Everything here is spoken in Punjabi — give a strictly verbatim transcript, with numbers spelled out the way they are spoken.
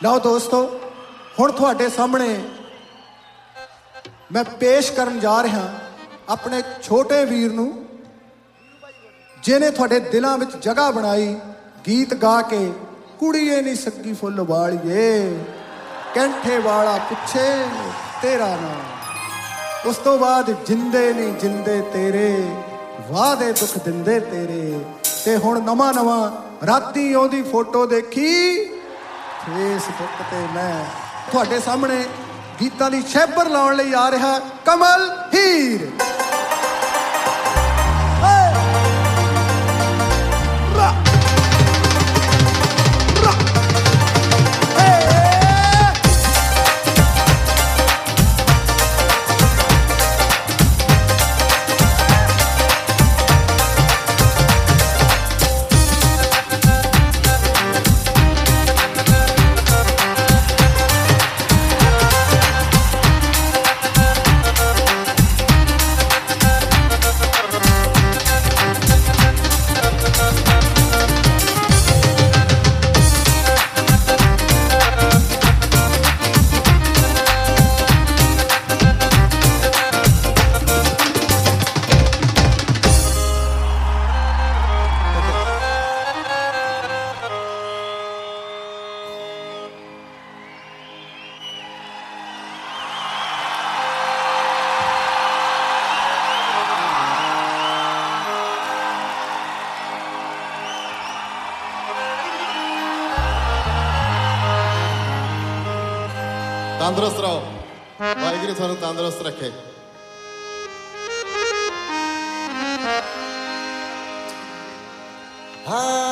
ਲਓ ਦੋਸਤੋ, ਹੁਣ ਤੁਹਾਡੇ ਸਾਹਮਣੇ ਮੈਂ ਪੇਸ਼ ਕਰਨ ਜਾ ਰਿਹਾ ਆਪਣੇ ਛੋਟੇ ਵੀਰ ਨੂੰ, ਜਿਹਨੇ ਤੁਹਾਡੇ ਦਿਲਾਂ ਵਿੱਚ ਜਗ੍ਹਾ ਬਣਾਈ ਗੀਤ ਗਾ ਕੇ। ਕੁੜੀਏ ਨੀ ਸੱਗੀ ਫੁੱਲ ਵਾਲੀਏ, ਕੈਂਠੇ ਵਾਲਾ ਪੁੱਛੇ ਤੇਰਾ ਨਾਮ। ਉਸ ਤੋਂ ਬਾਅਦ ਜਿੰਦੇ ਨੀ ਜਿੰਦੇ ਤੇਰੇ, ਵਾਦੇ ਦੁੱਖ ਦਿੰਦੇ ਤੇਰੇ। ਤੇ ਹੁਣ ਨਵਾਂ ਨਵਾਂ ਰਾਤੀ ਉਹਦੀ ਫੋਟੋ ਦੇਖੀ ਫੇਸਬੁੱਕ ਤੇ ਮੈਂ ਤੁਹਾਡੇ ਸਾਹਮਣੇ ਗੀਤਾਂ ਦੀ ਸ਼ੈਬਰ ਲਾਉਣ ਲਈ ਆ ਰਿਹਾ ਕਮਲ ਹੀਰ। तंदुरुस्त रहो, वाहिगुरू थानू तंदुरुस्त रखे। हाँ